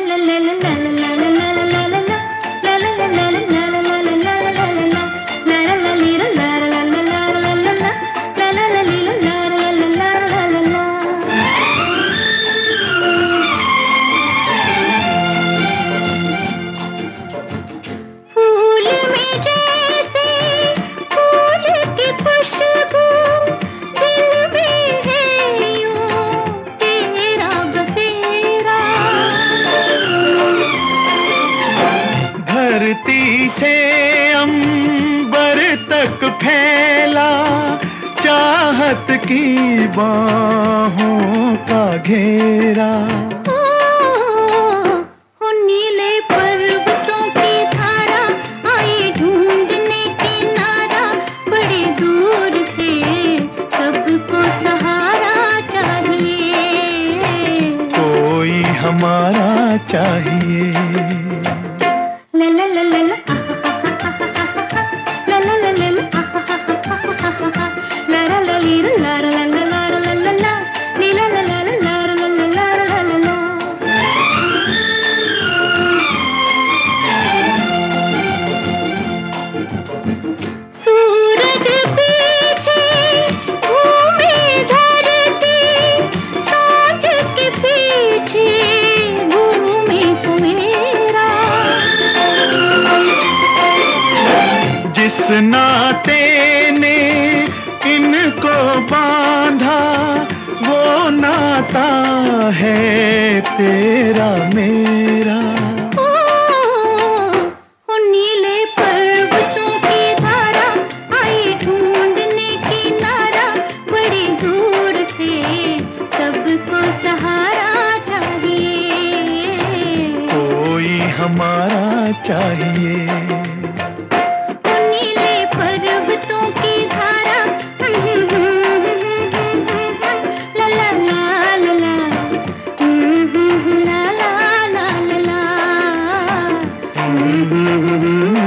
धरती से अंबर तक फैला चाहत की बाहों का घेरा। नीले पर्वतों की धारा आई ढूंढने किनारा, बड़ी दूर से सबको सहारा चाहिए, कोई हमारा चाहिए। ला ला ला ला ला ला ला ला ला ला ला ला ली ला ला ला ला ला ला ला ला ली ला ला ला ला ला ला ला ला ला। सूरज पीछे घूमे धरती, सांझ के पीछे घूमे सवेरा। जिस नाते ने इनको बांधा वो नाता है तेरा मेरा। नीले पर्वतों की धारा आई ढूंढने किनारा, बड़ी दूर से सबको सहारा चाहिए, कोई हमारा चाहिए। नीले पर्वतों की धारा ला ला ला ला ला ला ला ला ला ला।